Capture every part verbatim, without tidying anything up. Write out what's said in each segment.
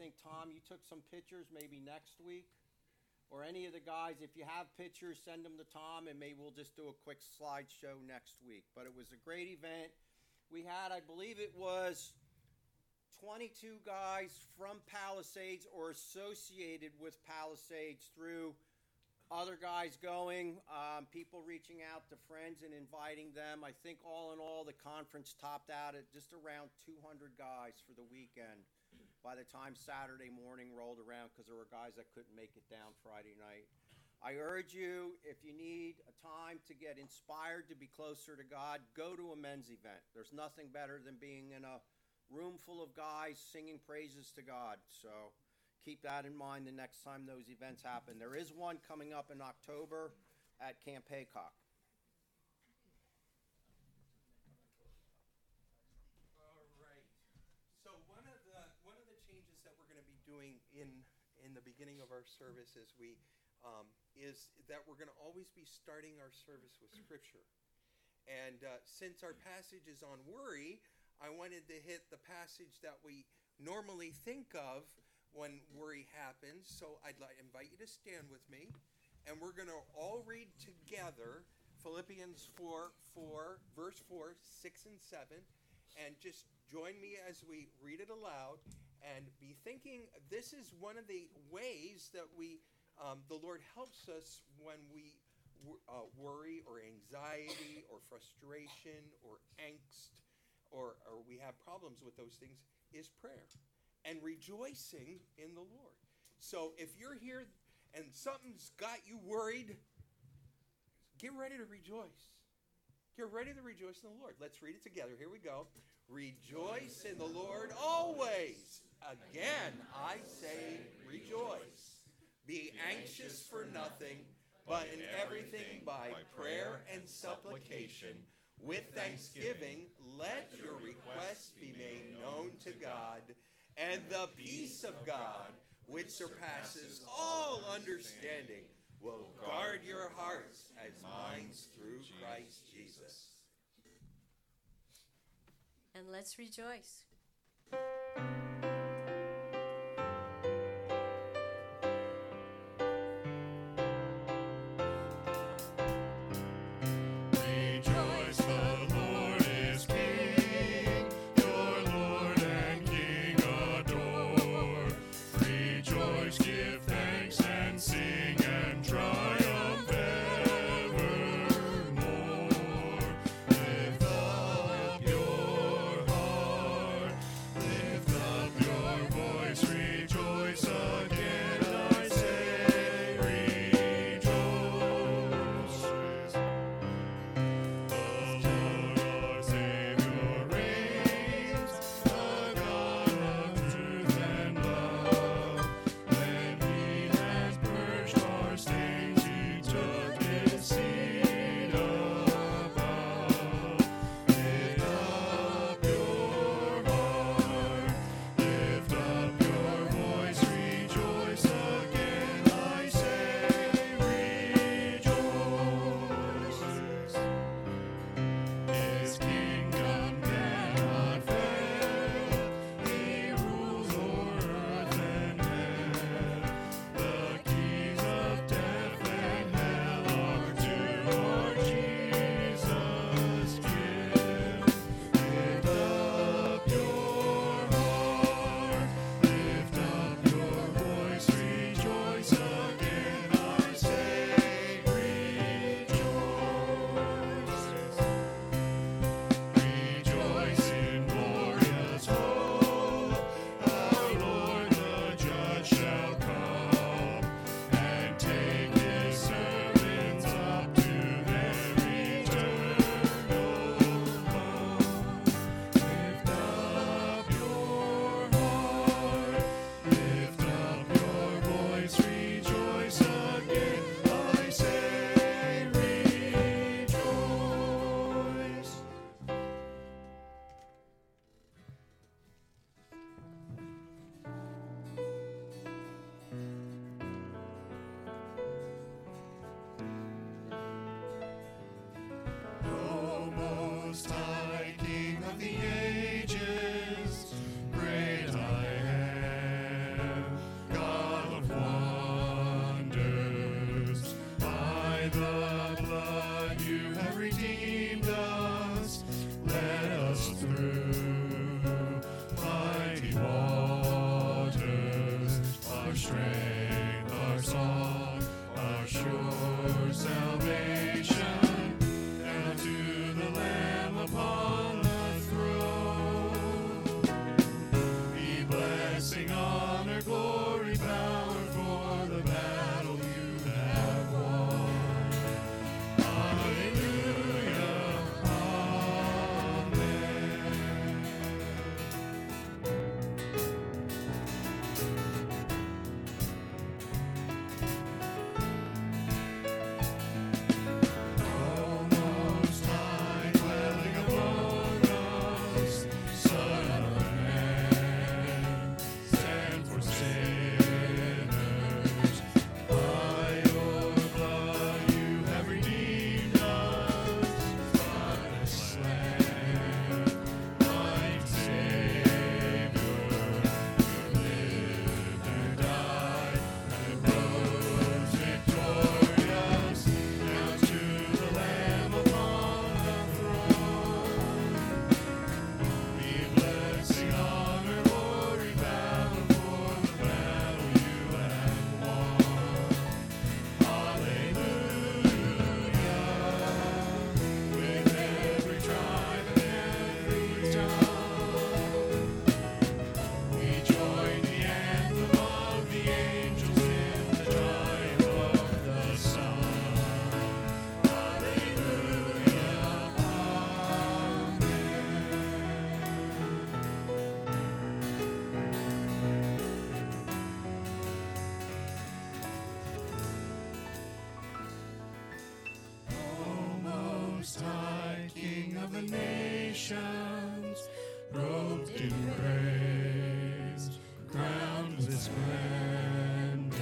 think, Tom, you took some pictures maybe next week? Or any of the guys, if you have pictures, send them to Tom, and maybe we'll just do a quick slideshow next week. But it was a great event. We had, I believe it was twenty-two guys from Palisades or associated with Palisades through other guys going, um, people reaching out to friends and inviting them. I think all in all, the conference topped out at just around two hundred guys for the weekend by the time Saturday morning rolled around, because there were guys that couldn't make it down Friday night. I urge you, if you need a time to get inspired to be closer to God, go to a men's event. There's nothing better than being in a room full of guys singing praises to God. So keep that in mind the next time those events happen. There is one coming up in October at Camp Haycock. All right. So one of the one of the changes that we're going to be doing in in the beginning of our service is we um, is that we're going to always be starting our service with Scripture. And uh, since our passage is on worry, I wanted to hit the passage that we normally think of when worry happens. So I'd like to invite you to stand with me, and we're going to all read together Philippians four, four, verse four, six, and seven, and just join me as we read it aloud, and be thinking this is one of the ways that we, um, the Lord helps us when we uh, worry or anxiety or frustration or angst, or, or we have problems with those things, is prayer and rejoicing in the Lord. So if you're here and something's got you worried, get ready to rejoice. Get ready to rejoice in the Lord. Let's read it together. Here we go. Rejoice in the Lord always. Again, I say rejoice. Be anxious for nothing, but in everything by prayer and supplication, with thanksgiving, let your requests be made known to God, and the peace of God, which surpasses all understanding, will guard your hearts as minds through Christ Jesus. And let's rejoice. Lift up of the nations, robed in praise, crowned with splendor.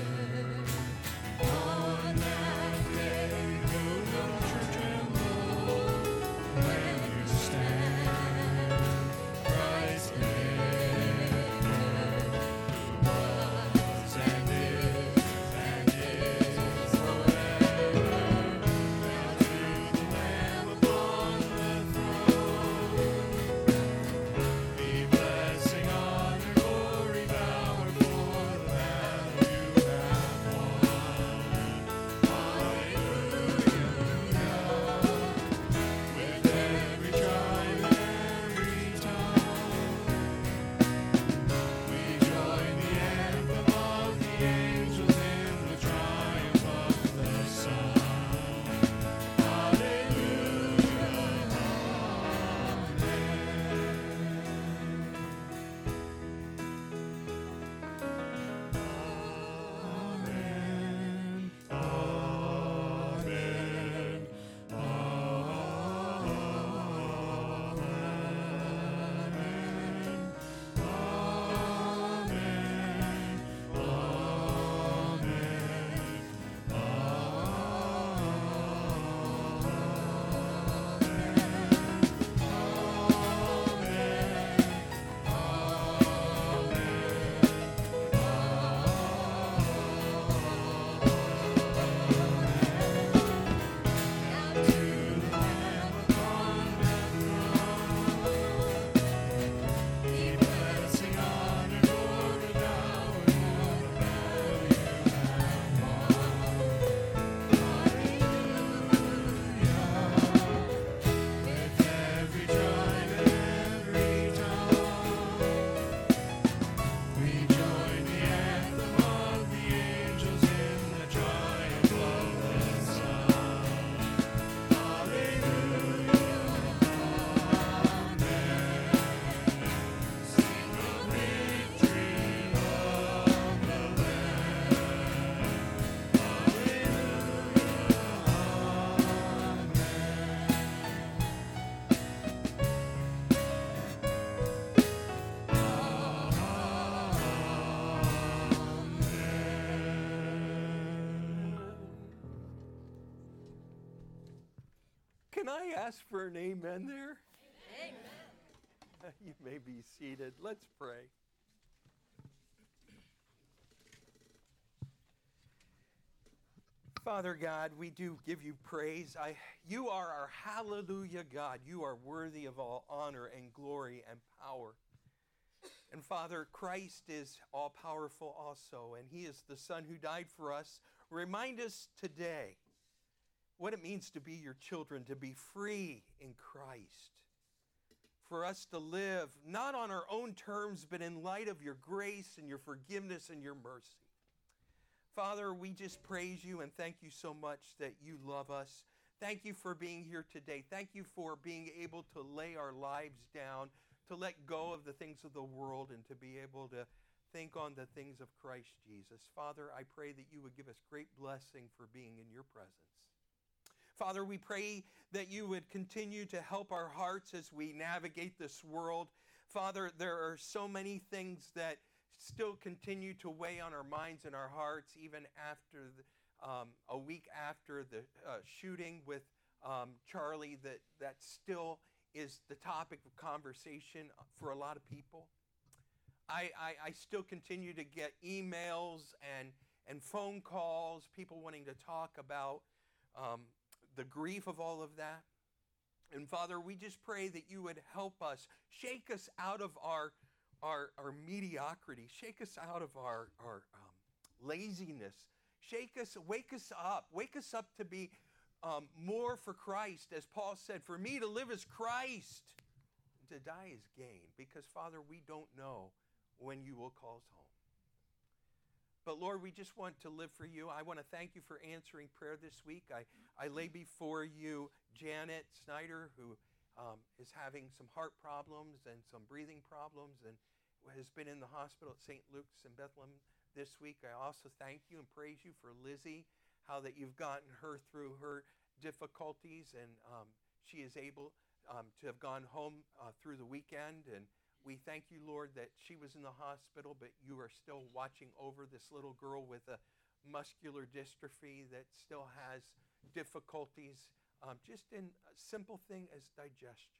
On that day, no one tremble when you stand. Christ liveth, who was and is and is forever. Now to the Lamb upon the throne be blessing, honor, glory, power for the battle you have won. Hallelujah. With every tribe and every tongue, we join the anthem of the angels in the triumph of the Son. Hallelujah. Amen. Amen. Amen. Be blessing, honor, glory, power for the battle you have won. Hallelujah. With every tribe and every tongue, we join the anthem of the angels in the triumph of the Son. Hallelujah. Amen. Sing the victory of the Lamb. Can I ask for an amen there? Amen. You may be seated. Let's pray. Father God, we do give you praise. I, you are our hallelujah God. You are worthy of all honor and glory and power. And Father, Christ is all powerful also, and he is the Son who died for us. Remind us today what it means to be your children, to be free in Christ. For us to live not on our own terms, but in light of your grace and your forgiveness and your mercy. Father, we just praise you and thank you so much that you love us. Thank you for being here today. Thank you for being able to lay our lives down, to let go of the things of the world and to be able to think on the things of Christ Jesus. Father, I pray that you would give us great blessing for being in your presence. Father, we pray that you would continue to help our hearts as we navigate this world. Father, there are so many things that still continue to weigh on our minds and our hearts, even after the, um, a week after the uh, shooting with um, Charlie, that, that still is the topic of conversation for a lot of people. I, I, I still continue to get emails and, and phone calls, people wanting to talk about um, the grief of all of that. And Father, we just pray that you would help us, shake us out of our our, our mediocrity, shake us out of our, our um, laziness, shake us, wake us up, wake us up to be um, more for Christ. As Paul said, for me to live is Christ, to die is gain. Because Father, we don't know when you will call us home. But Lord, we just want to live for you. I want to thank you for answering prayer this week. I, I lay before you Janet Snyder, who um, is having some heart problems and some breathing problems and has been in the hospital at Saint Luke's in Bethlehem this week. I also thank you and praise you for Lizzie, how that you've gotten her through her difficulties and um, she is able um, to have gone home uh, through the weekend. And we thank you, Lord, that she was in the hospital, but you are still watching over this little girl with a muscular dystrophy that still has difficulties um, just in a simple thing as digestion.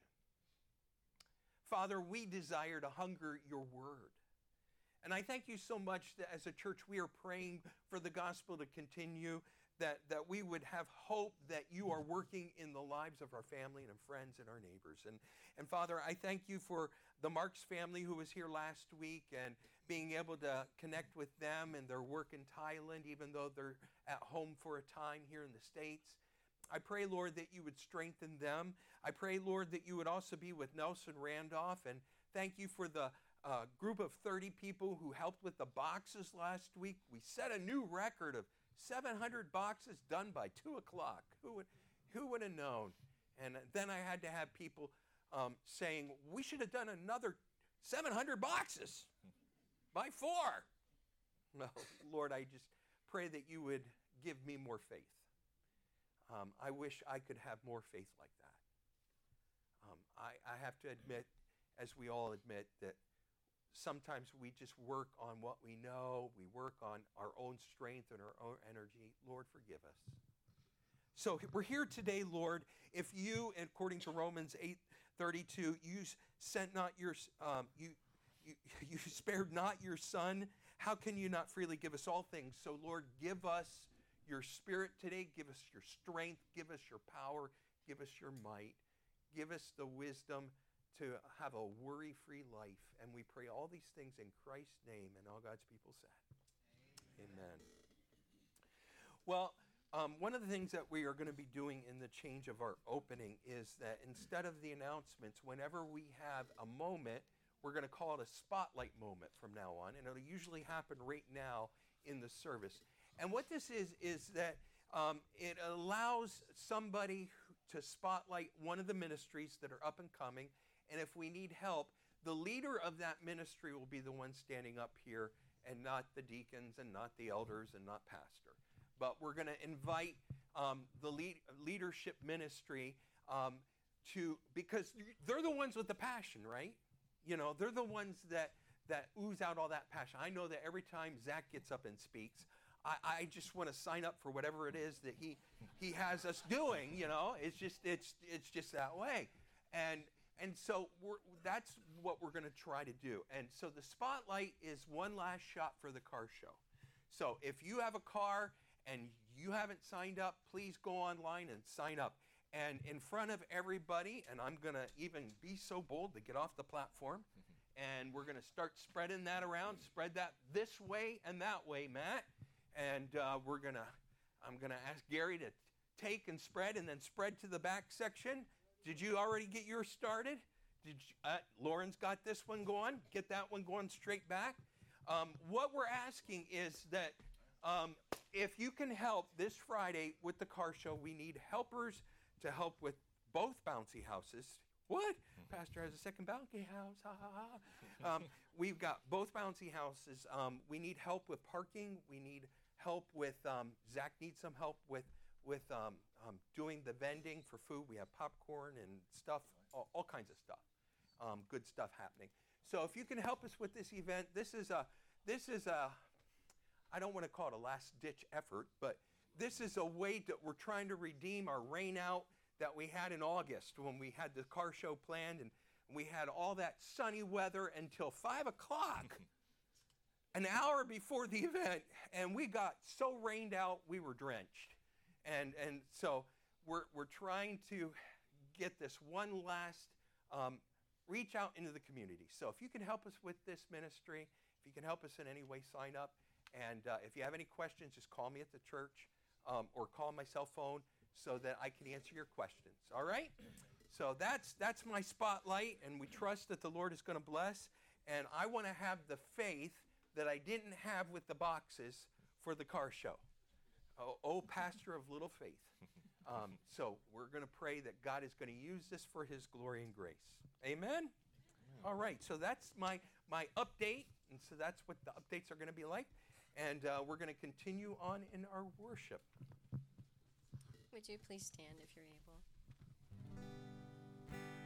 Father, we desire to hunger your word. And I thank you so much that as a church we are praying for the gospel to continue, that, that we would have hope that you are working in the lives of our family and friends and our neighbors. And, and Father, I thank you for the Marks family who was here last week and being able to connect with them and their work in Thailand, even though they're at home for a time here in the States. I pray, Lord, that you would strengthen them. I pray, Lord, that you would also be with Nelson Randolph. And thank you for the uh, group of thirty people who helped with the boxes last week. We set a new record of seven hundred boxes done by two o'clock. Who would, who would have known? And then I had to have people um, saying, we should have done another seven hundred boxes by four. No, Lord, I just pray that you would give me more faith. Um, I wish I could have more faith like that. Um, I, I have to admit, as we all admit, that sometimes we just work on what we know. We work on our own strength and our own energy. Lord, forgive us. So we're here today, Lord. If you, according to Romans eight thirty-two, you sent not your, um, you, you, you spared not your son, how can you not freely give us all things? So, Lord, give us your spirit today. Give us your strength. Give us your power. Give us your might. Give us the wisdom to have a worry-free life. And we pray all these things in Christ's name. And all God's people said, Amen. Amen. Well, um, one of the things that we are going to be doing in the change of our opening is that instead of the announcements, whenever we have a moment, we're going to call it a spotlight moment from now on. And it'll usually happen right now in the service. And what this is, is that um, it allows somebody to spotlight one of the ministries that are up and coming. And if we need help, the leader of that ministry will be the one standing up here, and not the deacons and not the elders and not pastor. But we're going to invite um, the lead, leadership ministry um, to, because they're the ones with the passion, right? You know, they're the ones that, that ooze out all that passion. I know that every time Zach gets up and speaks, I, I just want to sign up for whatever it is that he he has us doing. You know, it's just it's it's just that way, and and so we're, that's what we're going to try to do. And so the spotlight is one last shot for the car show. So if you have a car and you haven't signed up, please go online and sign up. And in front of everybody, and I'm going to even be so bold to get off the platform, and we're going to start spreading that around. Spread that this way and that way, Matt. And uh, we're going to, I'm going to ask Gary to take and spread and then spread to the back section. Did you already get yours started? Did you, uh, Lauren's got this one going. Get that one going straight back. Um, what we're asking is that um, if you can help this Friday with the car show, we need helpers to help with both bouncy houses. What? Pastor has a second bouncy house. Ha, ha, ha. Um, we've got both bouncy houses. Um, we need help with parking. We need help with, um, Zach needs some help with, with um, um, doing the vending for food. We have popcorn and stuff, all, all kinds of stuff. Um, good stuff happening. So if you can help us with this event, this is a, this is a, I don't want to call it a last-ditch effort, but this is a way that we're trying to redeem our rain out that we had in August when we had the car show planned, and we had all that sunny weather until five o'clock, an hour before the event, and we got so rained out we were drenched. And and so we're we're trying to get this one last um, reach out into the community. So if you can help us with this ministry, if you can help us in any way, sign up. And uh, if you have any questions, just call me at the church um, or call my cell phone so that I can answer your questions. All right? So that's that's my spotlight, and we trust that the Lord is going to bless. And I want to have the faith that I didn't have with the boxes for the car show. Oh, oh pastor of little faith. Um, so we're going to pray that God is going to use this for his glory and grace. Amen? Amen? All right, so that's my, my update, and so that's what the updates are going to be like. And uh, we're going to continue on in our worship. Would you please stand if you're able?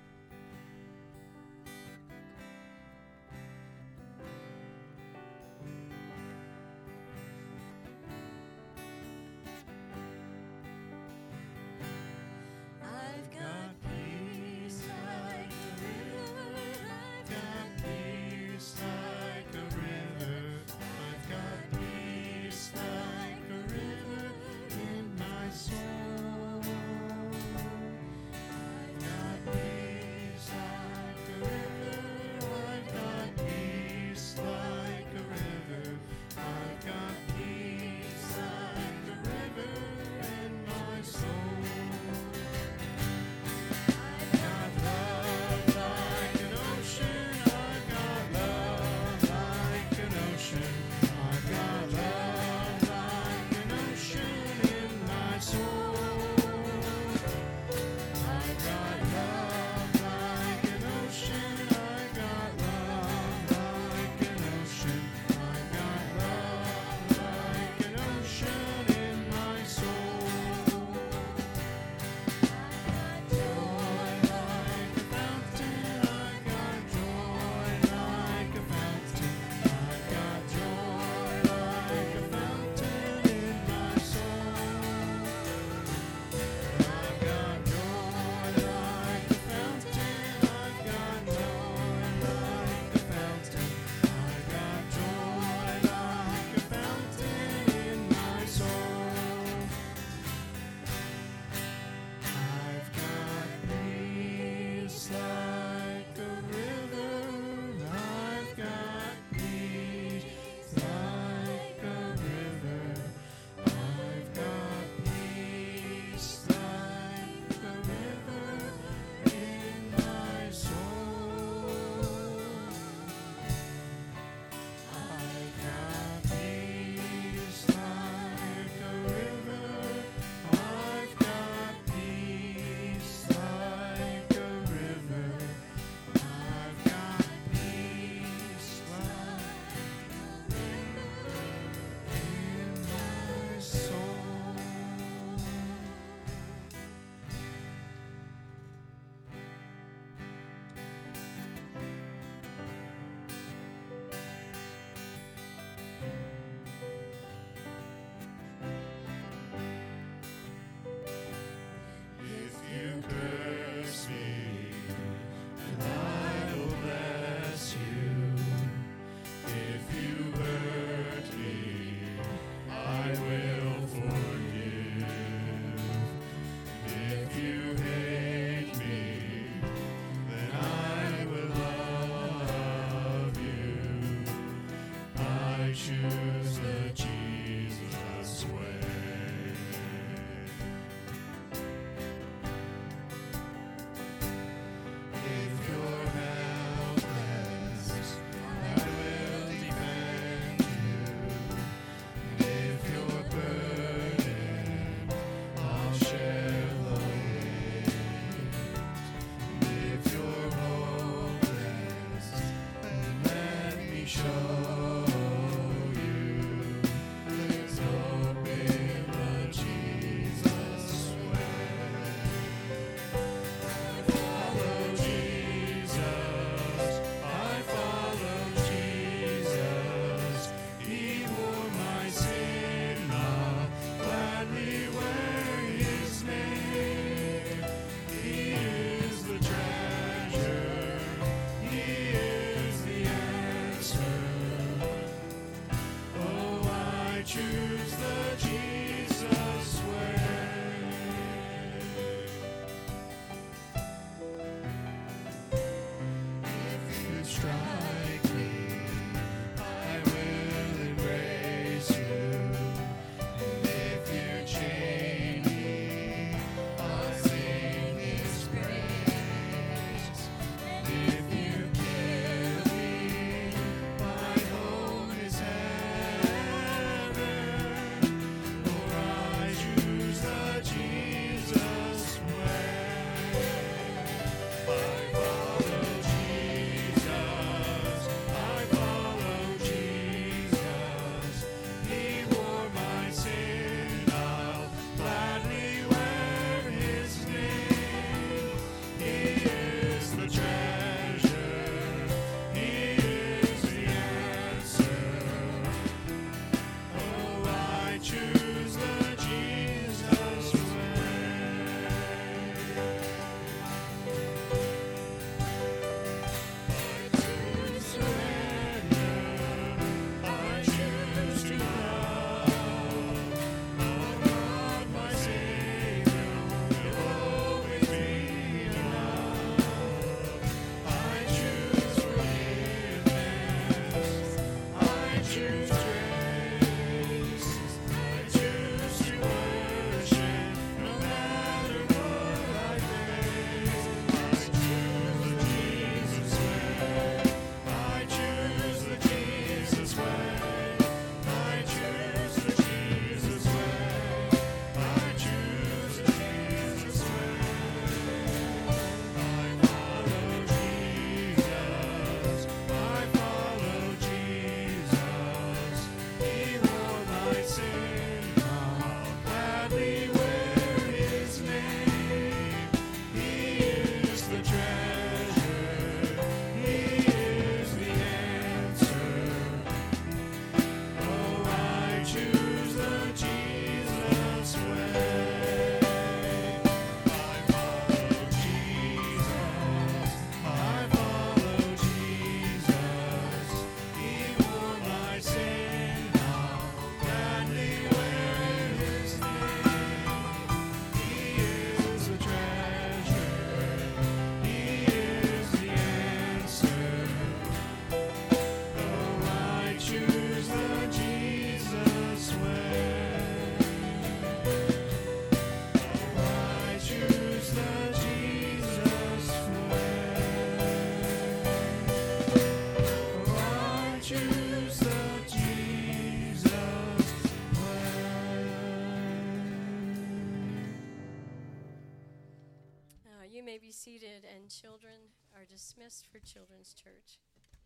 you may be seated, and children are dismissed for Children's Church.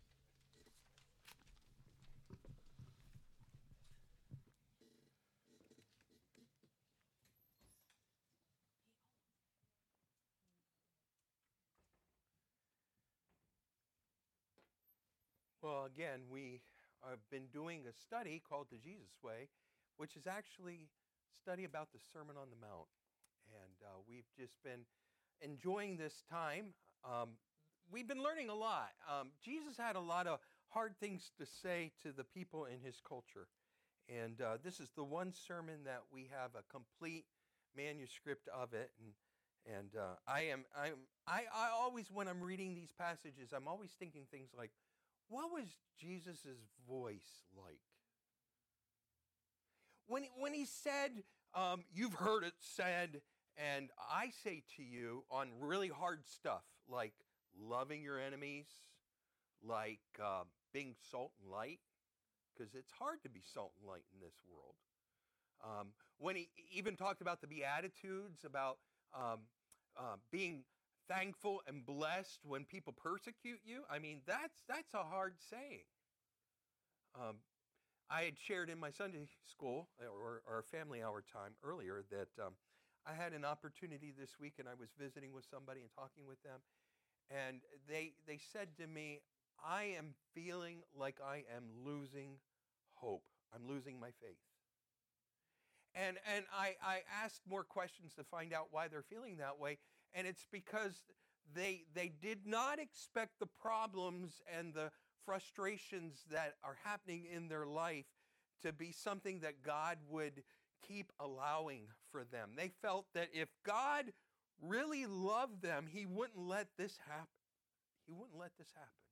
Well, again, we have been doing a study called The Jesus Way, which is actually a study about the Sermon on the Mount. And uh, we've just been enjoying this time. Um, we've been learning a lot. Um, Jesus had a lot of hard things to say to the people in his culture. And uh, this is the one sermon that we have a complete manuscript of it. And and uh, I am I'm I, I always, when I'm reading these passages, I'm always thinking things like, what was Jesus' voice like? When, when he said, um, you've heard it said, and I say to you, on really hard stuff, like loving your enemies, like uh, being salt and light, because it's hard to be salt and light in this world. Um, when he even talked about the Beatitudes, about um, uh, being thankful and blessed when people persecute you. I mean, that's that's a hard saying. Um, I had shared in my Sunday school or our family hour time earlier that um, I had an opportunity this week, and I was visiting with somebody and talking with them, and they they said to me, "I am feeling like I am losing hope. I'm losing my faith." And and I, I asked more questions to find out why they're feeling that way. And it's because they they did not expect the problems and the frustrations that are happening in their life to be something that God would keep allowing for them. They felt that if God really loved them, he wouldn't let this happen. He wouldn't let this happen.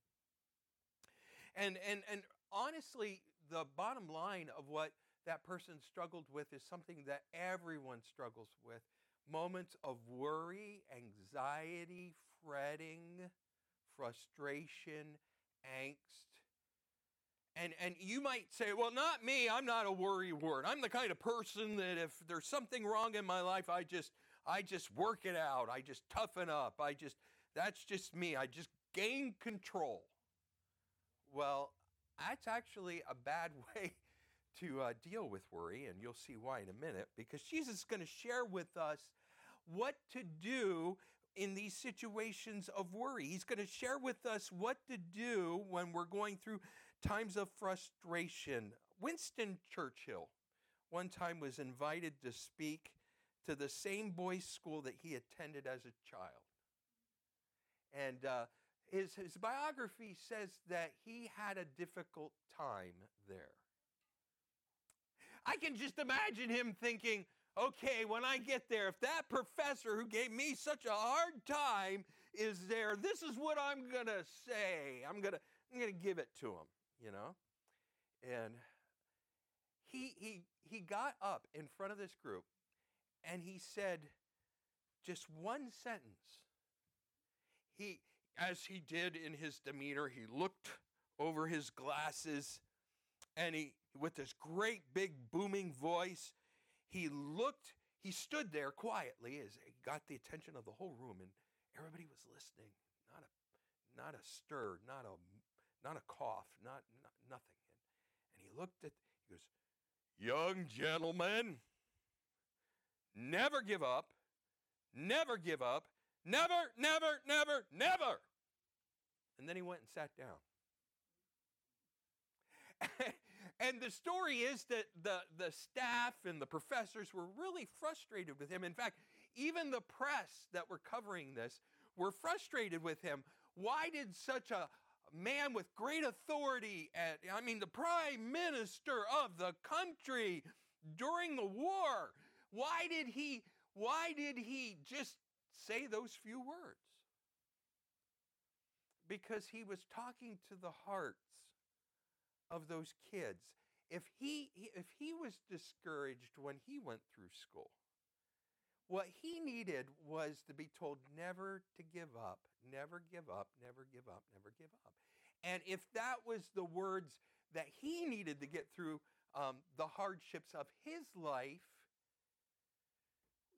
And and and honestly, the bottom line of what that person struggled with is something that everyone struggles with. Moments of worry, anxiety, fretting, frustration, angst. And and you might say, well, not me. I'm not a worry wart. I'm the kind of person that if there's something wrong in my life, I just I just work it out. I just toughen up. I just that's just me. I just gain control. Well, that's actually a bad way to uh, deal with worry, and you'll see why in a minute, because Jesus is going to share with us what to do in these situations of worry. He's going to share with us what to do when we're going through times of frustration. Winston Churchill one time was invited to speak to the same boys' school that he attended as a child. And uh, his, his biography says that he had a difficult time there. I can just imagine him thinking, okay, when I get there, if that professor who gave me such a hard time is there, this is what I'm going to say. I'm going to I'm going to give it to him, you know? And he he he got up in front of this group and he said just one sentence. He as he did in his demeanor, he looked over his glasses and he with this great big booming voice, he looked, he stood there quietly as he got the attention of the whole room, and everybody was listening. Not a not a stir, not a not a cough, not, not nothing. And, and he looked at, he goes, young gentlemen, never give up, never give up, never, never, never, never. And then he went and sat down. And the story is that the, the staff and the professors were really frustrated with him. In fact, even the press that were covering this were frustrated with him. Why did such a man with great authority, at, I mean, the prime minister of the country during the war, why did he, why did he just say those few words? Because he was talking to the hearts of those kids. If he if he was discouraged when he went through school, what he needed was to be told never to give up, never give up, never give up, never give up. And if that was the words that he needed to get through um, the hardships of his life,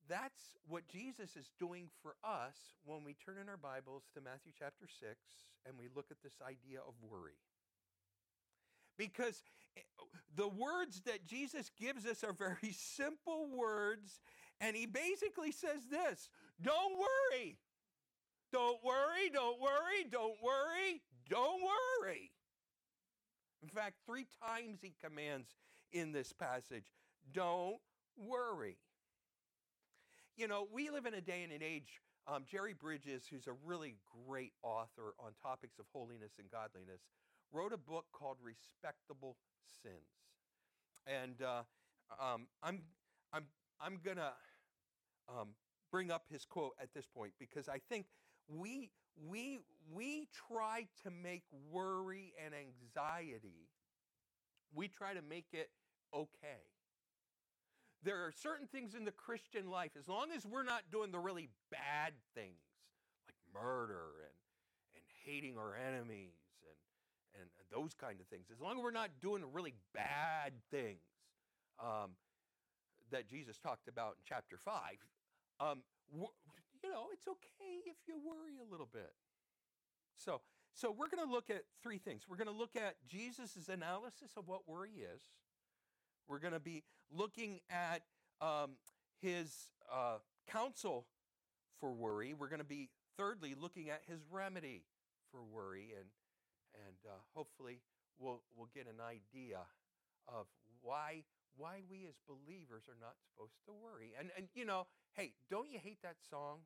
that's what Jesus is doing for us when we turn in our Bibles to Matthew chapter six and we look at this idea of worry. Because the words that Jesus gives us are very simple words, and he basically says this: don't worry. Don't worry, don't worry, don't worry, don't worry. In fact, three times he commands in this passage, don't worry. You know, we live in a day and an age, um, Jerry Bridges, who's a really great author on topics of holiness and godliness, wrote a book called Respectable Sins. And uh, um, I'm, I'm, I'm going to um, bring up his quote at this point, because I think we, we, we try to make worry and anxiety, we try to make it okay. There are certain things in the Christian life, as long as we're not doing the really bad things, like murder and, and hating our enemies and, and those kind of things, as long as we're not doing the really bad things um, that Jesus talked about in chapter five, um, you know, it's okay if you worry a little bit. So, so we're going to look at three things. We're going to look at Jesus' analysis of what worry is. We're going to be looking at um, his uh, counsel for worry. We're going to be, thirdly, looking at his remedy for worry, and and uh, hopefully we'll we'll get an idea of why why we as believers are not supposed to worry. And and you know, hey, don't you hate that song?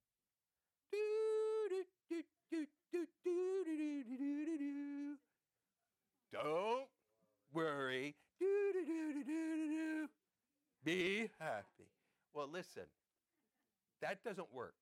Don't worry. Be happy. Well, listen, that doesn't work.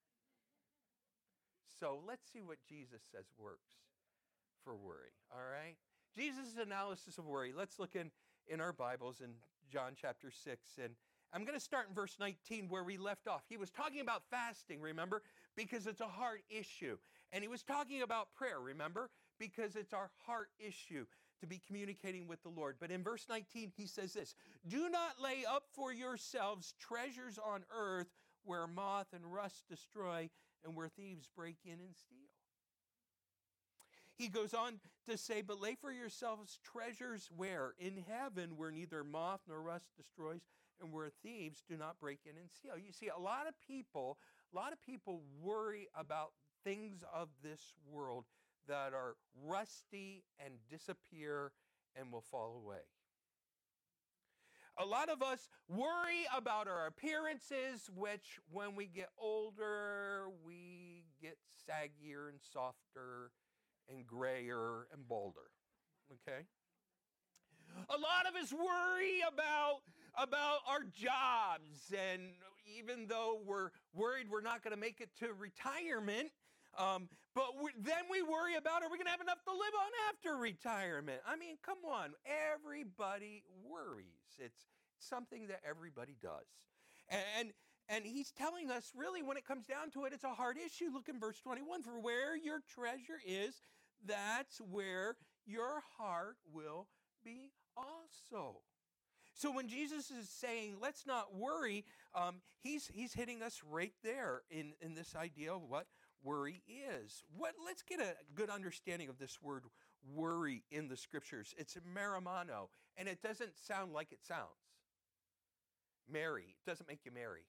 So let's see what Jesus says works for worry, all right? Jesus' analysis of worry. Let's look in, in our Bibles in John chapter six, and I'm going to start in verse nineteen where we left off. He was talking about fasting, remember, because it's a heart issue. And he was talking about prayer, remember, because it's our heart issue to be communicating with the Lord. But in verse nineteen, he says this: do not lay up for yourselves treasures on earth where moth and rust destroy and where thieves break in and steal. He goes on to say, but lay for yourselves treasures where? In heaven, where neither moth nor rust destroys and where thieves do not break in and steal. You see, a lot of people, a lot of people worry about things of this world that are rusty and disappear and will fall away. A lot of us worry about our appearances, which when we get older, we get saggier and softer and grayer and bolder, okay? A lot of us worry about, about our jobs, and even though we're worried we're not going to make it to retirement, Um, but we, then we worry about, are we going to have enough to live on after retirement? I mean, come on. Everybody worries. It's something that everybody does. And, and he's telling us, really, when it comes down to it, it's a hard issue. Look in verse twenty-one. For where your treasure is, that's where your heart will be also. So when Jesus is saying, let's not worry, um, he's, he's hitting us right there in, in this idea of what worry is. What? Let's get a good understanding of this word worry in the scriptures. It's merimano, and it doesn't sound like it sounds. Merry. It doesn't make you merry.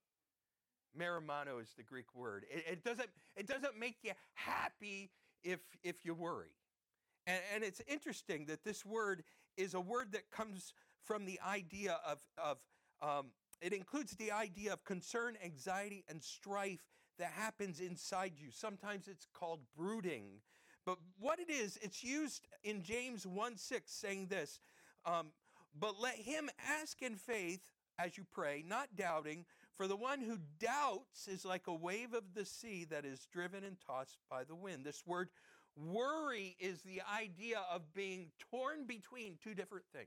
Merimano is the Greek word. It, it doesn't. It doesn't make you happy if if you worry. And, and it's interesting that this word is a word that comes from the idea of of. Um, it includes the idea of concern, anxiety, and strife that happens inside you. Sometimes it's called brooding. But what it is, it's used in James one six saying this, um, but let him ask in faith as you pray, not doubting, for the one who doubts is like a wave of the sea that is driven and tossed by the wind. This word worry is the idea of being torn between two different things.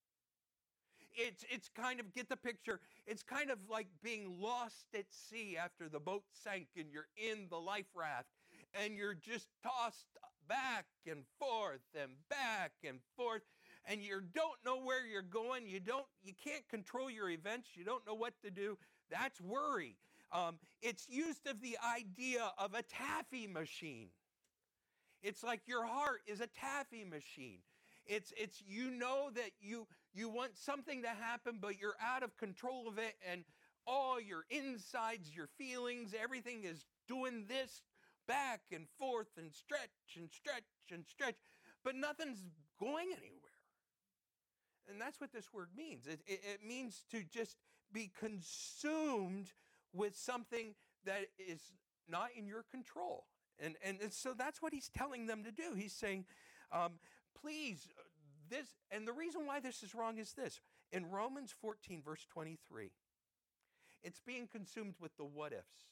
It's it's kind of, get the picture, it's kind of like being lost at sea after the boat sank and you're in the life raft and you're just tossed back and forth and back and forth and you don't know where you're going. You don't, you can't control your events. You don't know what to do. That's worry. Um, it's used of the idea of a taffy machine. It's like your heart is a taffy machine. It's, it's you know that you, you want something to happen, but you're out of control of it, and all your insides, your feelings, everything is doing this back and forth and stretch and stretch and stretch, but nothing's going anywhere. And that's what this word means. It, it, it means to just be consumed with something that is not in your control. And, and, and so that's what he's telling them to do. He's saying, um, please, this, and the reason why this is wrong is this. In Romans fourteen, verse twenty-three, it's being consumed with the what ifs.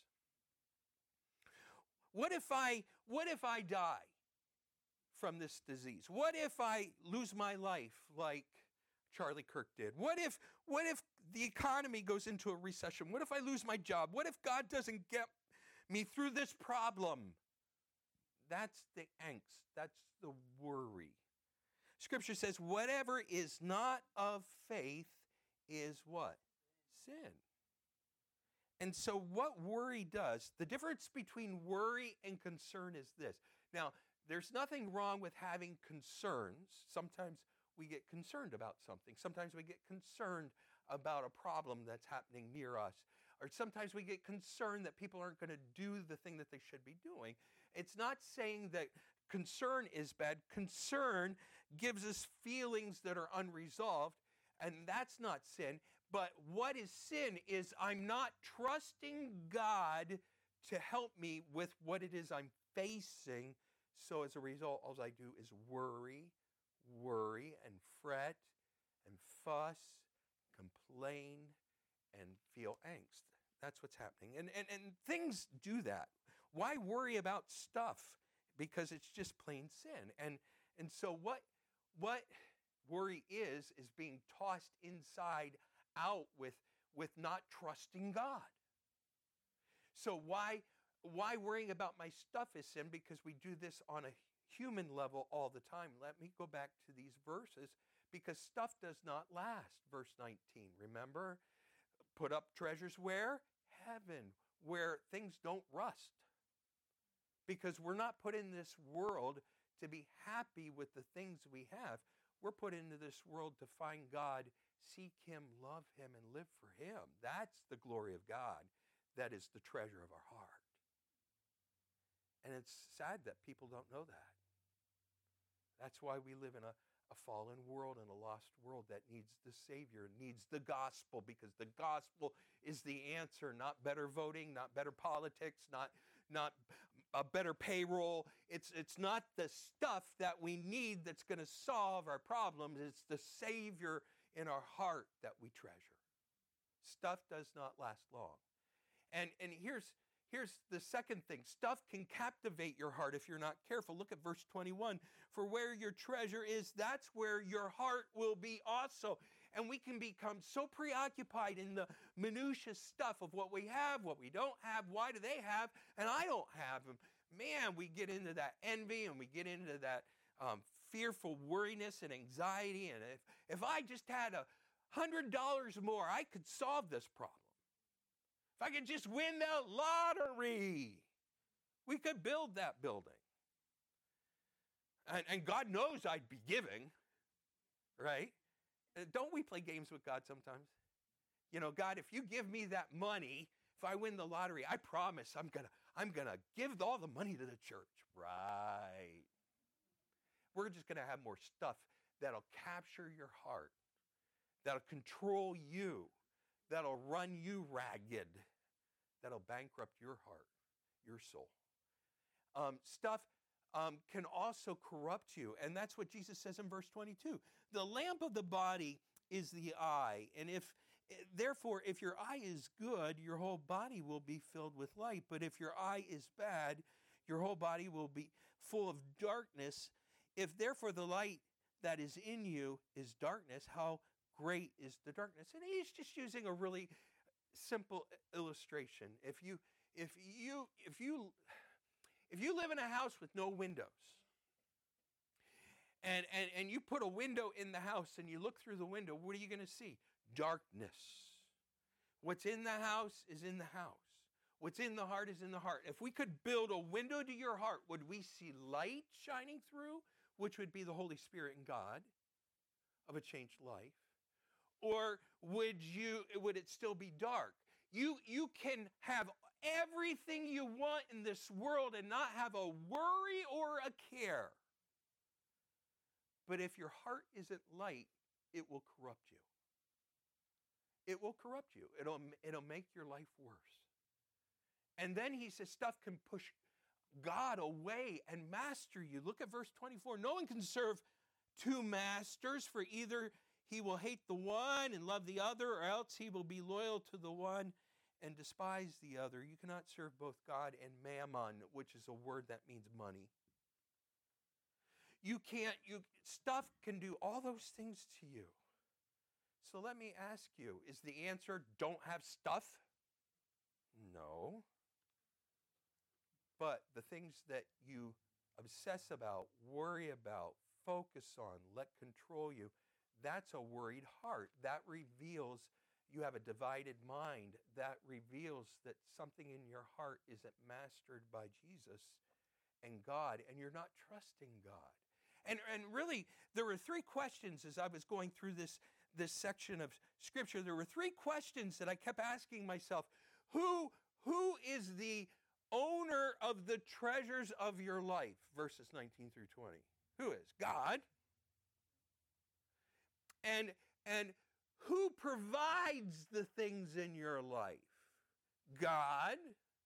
What if I, what if I die from this disease? What if I lose my life like Charlie Kirk did? What if, what if the economy goes into a recession? What if I lose my job? What if God doesn't get me through this problem? That's the angst. That's the worry. Scripture says, whatever is not of faith is what? Sin. And so what worry does, the difference between worry and concern is this. Now, there's nothing wrong with having concerns. Sometimes we get concerned about something. Sometimes we get concerned about a problem that's happening near us. Or sometimes we get concerned that people aren't going to do the thing that they should be doing. It's not saying that concern is bad. Concern gives us feelings that are unresolved, and that's not sin. But what is sin is I'm not trusting God to help me with what it is I'm facing. So as a result, all I do is worry, worry, and fret, and fuss, complain, and feel angst. That's what's happening. And, and, and things do that. Why worry about stuff? Because it's just plain sin. And, and so what, what worry is, is being tossed inside out with, with not trusting God. So why, why worrying about my stuff is sin? Because we do this on a human level all the time. Let me go back to these verses, because stuff does not last. Verse nineteen, remember? Put up treasures where? Heaven, where things don't rust. Because we're not put in this world to be happy with the things we have. We're put into this world to find God, seek Him, love Him, and live for Him. That's the glory of God. That is the treasure of our heart. And it's sad that people don't know that. That's why we live in a, a fallen world and a lost world that needs the Savior, needs the gospel, because the gospel is the answer, not better voting, not better politics, not, not a better payroll. It's, it's not the stuff that we need that's going to solve our problems. It's the Savior in our heart that we treasure. Stuff does not last long. And, and here's, here's the second thing. Stuff can captivate your heart if you're not careful. Look at verse twenty-one. For where your treasure is, that's where your heart will be also. And we can become so preoccupied in the minutiae stuff of what we have, what we don't have, why do they have, and I don't have them. Man, we get into that envy, and we get into that um, fearful worriness and anxiety. And if, if I just had a hundred dollars more, I could solve this problem. If I could just win the lottery, we could build that building. And, and God knows I'd be giving, right? Don't we play games with God sometimes? You know, God, if you give me that money, if I win the lottery, I promise I'm gonna, I'm gonna give all the money to the church. Right. We're just gonna have more stuff that'll capture your heart, that'll control you, that'll run you ragged, that'll bankrupt your heart, your soul. Um, stuff um, can also corrupt you, and that's what Jesus says in verse twenty-two. The lamp of the body is the eye, and if therefore if your eye is good, your whole body will be filled with light. But if your eye is bad, your whole body will be full of darkness. If therefore the light that is in you is darkness, how great is the darkness? And he's just using a really simple illustration. If you if you if you if you live in a house with no windows, and and and you put a window in the house and you look through the window, what are you going to see? Darkness. What's in the house is in the house. What's in the heart is in the heart. If we could build a window to your heart, would we see light shining through, which would be the Holy Spirit and God of a changed life? Or would you would it still be dark? You you can have everything you want in this world and not have a worry or a care. But if your heart isn't light, it will corrupt you. It will corrupt you. It'll, it'll make your life worse. And then he says stuff can push God away and master you. Look at verse twenty-four. No one can serve two masters, for either he will hate the one and love the other, or else he will be loyal to the one and despise the other. You cannot serve both God and mammon, which is a word that means money. You can't, you, stuff can do all those things to you. So let me ask you, is the answer don't have stuff? No. But the things that you obsess about, worry about, focus on, let control you, that's a worried heart. That reveals you have a divided mind. That reveals that something in your heart isn't mastered by Jesus and God, and you're not trusting God. And, and really, there were three questions as I was going through this, this section of Scripture. There were three questions that I kept asking myself. Who, who is the owner of the treasures of your life? Verses nineteen through twenty. Who is? God. And, and who provides the things in your life? God.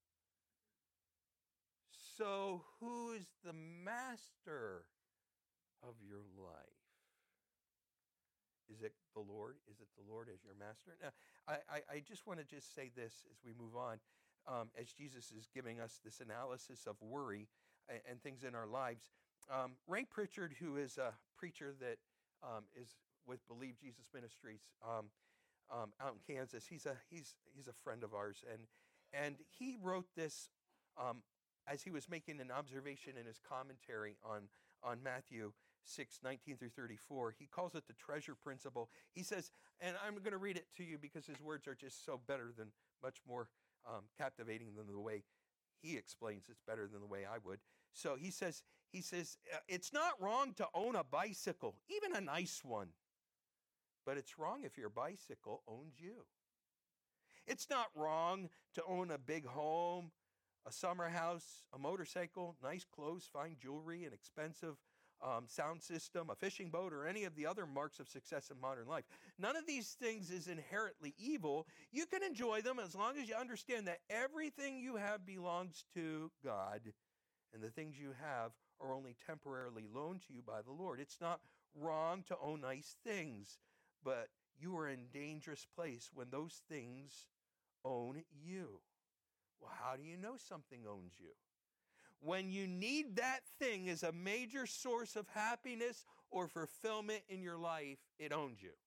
So who is the master of your life? Is it the Lord? Is it the Lord as your master? Now, I, I, I just want to just say this as we move on, um, as Jesus is giving us this analysis of worry and, and things in our lives. Um, Ray Pritchard, who is a preacher that um, is with Believe Jesus Ministries um, um, out in Kansas, he's a he's he's a friend of ours, and and he wrote this um, as he was making an observation in his commentary on on Matthew six, nineteen through thirty-four. He calls it the treasure principle. He says, and I'm going to read it to you because his words are just so better than, much more um, captivating than the way he explains. It's better than the way I would. So he says, he says, it's not wrong to own a bicycle, even a nice one. But it's wrong if your bicycle owns you. It's not wrong to own a big home, a summer house, a motorcycle, nice clothes, fine jewelry, an expensive um, sound system, a fishing boat, or any of the other marks of success in modern life. None of these things is inherently evil. You can enjoy them as long as you understand that everything you have belongs to God, and the things you have are only temporarily loaned to you by the Lord. It's not wrong to own nice things, but you are in a dangerous place when those things own you. Well, how do you know something owns you? When you need that thing as a major source of happiness or fulfillment in your life, it owns you.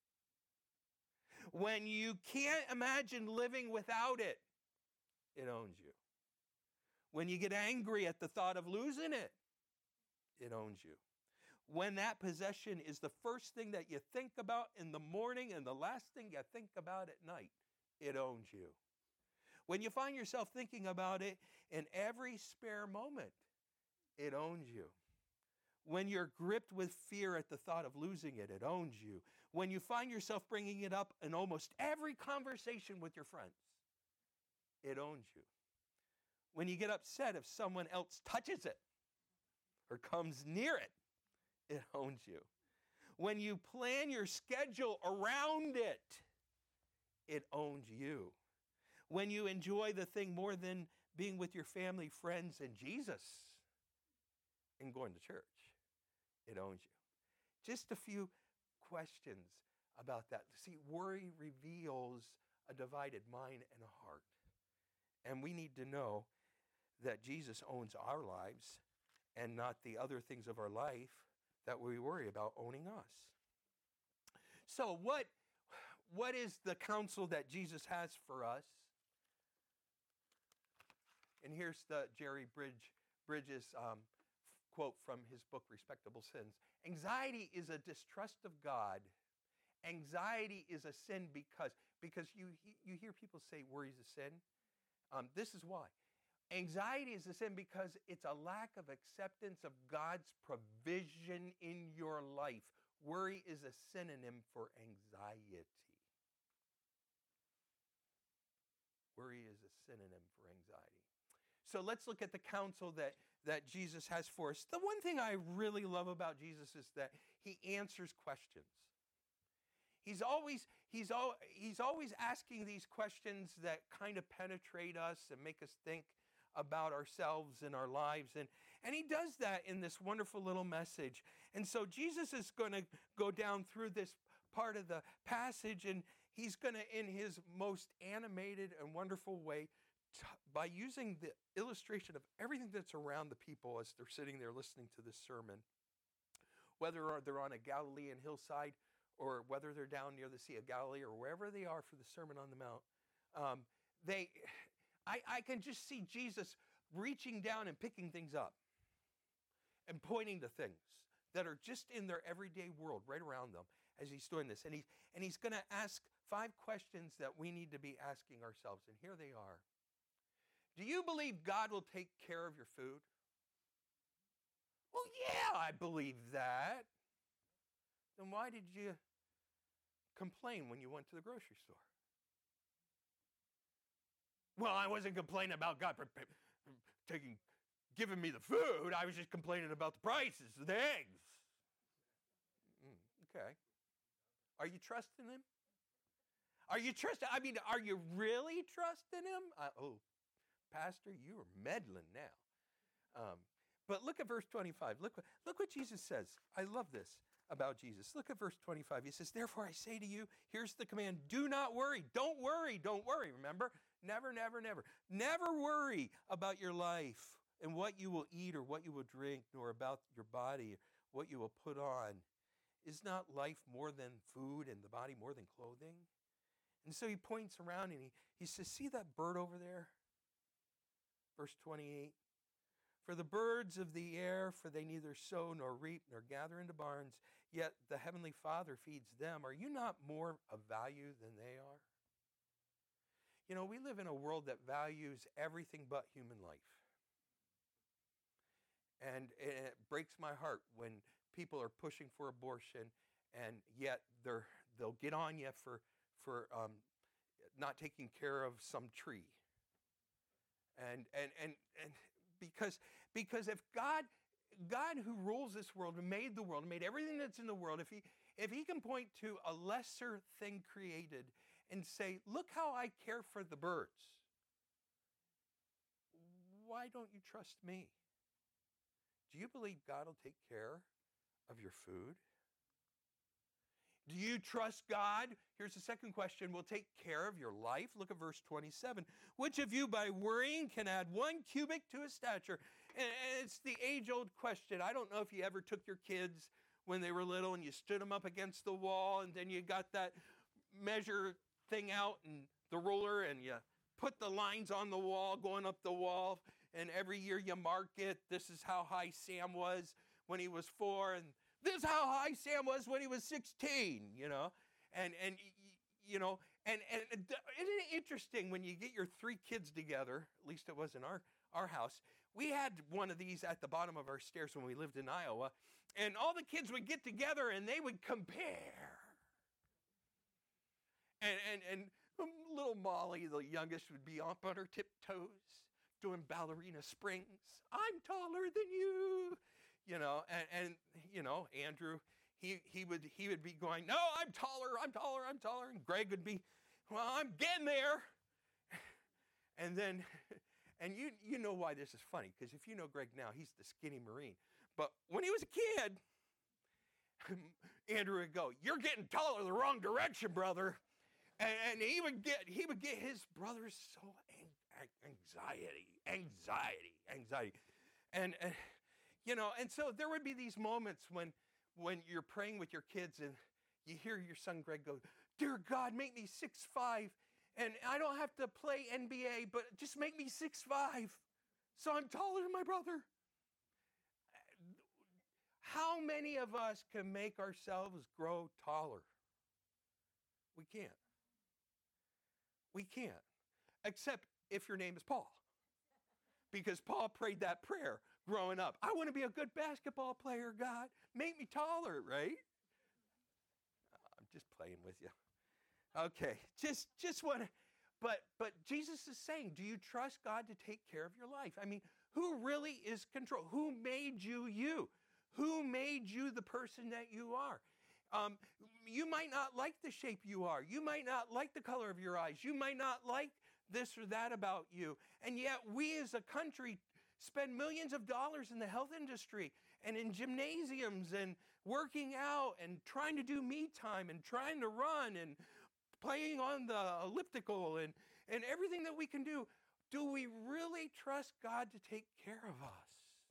When you can't imagine living without it, it owns you. When you get angry at the thought of losing it, it owns you. When that possession is the first thing that you think about in the morning and the last thing you think about at night, it owns you. When you find yourself thinking about it in every spare moment, it owns you. When you're gripped with fear at the thought of losing it, it owns you. When you find yourself bringing it up in almost every conversation with your friends, it owns you. When you get upset if someone else touches it or comes near it, it owns you. When you plan your schedule around it, it owns you. When you enjoy the thing more than being with your family, friends, and Jesus and going to church, it owns you. Just a few questions about that. See, worry reveals a divided mind and a heart. And we need to know that Jesus owns our lives and not the other things of our life that we worry about owning us. So what, what is the counsel that Jesus has for us? And here's the Jerry Bridge, Bridges um, quote from his book, Respectable Sins. Anxiety is a distrust of God. Anxiety is a sin because because you, you hear people say worry is a sin. Um, this is why. Anxiety is a sin because it's a lack of acceptance of God's provision in your life. Worry is a synonym for anxiety. Worry is a synonym for anxiety. So let's look at the counsel that, that Jesus has for us. The one thing I really love about Jesus is that he answers questions. He's always, he's, al- he's always asking these questions that kind of penetrate us and make us think about ourselves and our lives. And, and he does that in this wonderful little message. And so Jesus is going to go down through this part of the passage, and he's going to, in his most animated and wonderful way, t- by using the illustration of everything that's around the people as they're sitting there listening to this sermon, whether they're on a Galilean hillside or whether they're down near the Sea of Galilee or wherever they are for the Sermon on the Mount, um, they, I, I can just see Jesus reaching down and picking things up and pointing to things that are just in their everyday world right around them as he's doing this. And, he, and he's going to ask five questions that we need to be asking ourselves. And here they are. Do you believe God will take care of your food? Well, yeah, I believe that. Then why did you complain when you went to the grocery store? Well, I wasn't complaining about God taking, giving me the food. I was just complaining about the prices of the eggs. Mm, okay. Are you trusting him? Are you trusting? I mean, are you really trusting him? Uh, oh, Pastor, you are meddling now. Um, but look at verse twenty-five. Look, look what Jesus says. I love this about Jesus. Look at verse twenty-five. He says, therefore I say to you, here's the command, do not worry. Don't worry. Don't worry. Remember? Never, never, never. Never worry about your life and what you will eat or what you will drink, nor about your body, what you will put on. Is not life more than food and the body more than clothing? And so he points around and he, he says, see that bird over there? Verse twenty-eight. For the birds of the air, for they neither sow nor reap nor gather into barns, yet the heavenly Father feeds them. Are you not more of value than they are? You know, we live in a world that values everything but human life. And it breaks my heart when people are pushing for abortion, and yet they're, they'll get on you for, for um, not taking care of some tree. And, and, and, and because, because if God, God who rules this world and made the world and made everything that's in the world, if he, if he can point to a lesser thing created and say, look how I care for the birds, why don't you trust me? Do you believe God will take care of your food? Do you trust God? Here's the second question. Will take care of your life. Look at verse twenty-seven. Which of you by worrying can add one cubit to his stature? And it's the age-old question. I don't know if you ever took your kids when they were little and you stood them up against the wall and then you got that measure thing out and the ruler and you put the lines on the wall going up the wall, and every year you mark it. This is how high Sam was when he was four, and this is how high Sam was when he was sixteen, you know. And, and you know, and, and isn't it interesting when you get your three kids together, at least it was in our, our house. We had one of these at the bottom of our stairs when we lived in Iowa, and all the kids would get together and they would compare. And, and, and little Molly, the youngest, would be up on her tiptoes doing ballerina springs. I'm taller than you. You know, and, and you know, Andrew, he he would he would be going, no, I'm taller, I'm taller, I'm taller. And Greg would be, well, I'm getting there. And then, and you you know why this is funny, because if you know Greg now, he's the skinny Marine. But when he was a kid, Andrew would go, you're getting taller the wrong direction, brother. And, and he would get he would get his brothers so ang- anxiety, anxiety, anxiety. And, and you know, and so there would be these moments when when you're praying with your kids and you hear your son Greg go, dear God, make me six five, and I don't have to play N B A, but just make me six five so I'm taller than my brother. How many of us can make ourselves grow taller? We can't. We can't. Except if your name is Paul. Because Paul prayed that prayer growing up. I want to be a good basketball player, God. Make me taller, right? I'm just playing with you. Okay, just just want to, but but Jesus is saying, do you trust God to take care of your life? I mean, who really is control? Who made you you? Who made you the person that you are? Um, you might not like the shape you are. You might not like the color of your eyes. You might not like this or that about you. And yet we as a country spend millions of dollars in the health industry and in gymnasiums and working out and trying to do me time and trying to run and playing on the elliptical and, and everything that we can do. Do we really trust God to take care of us?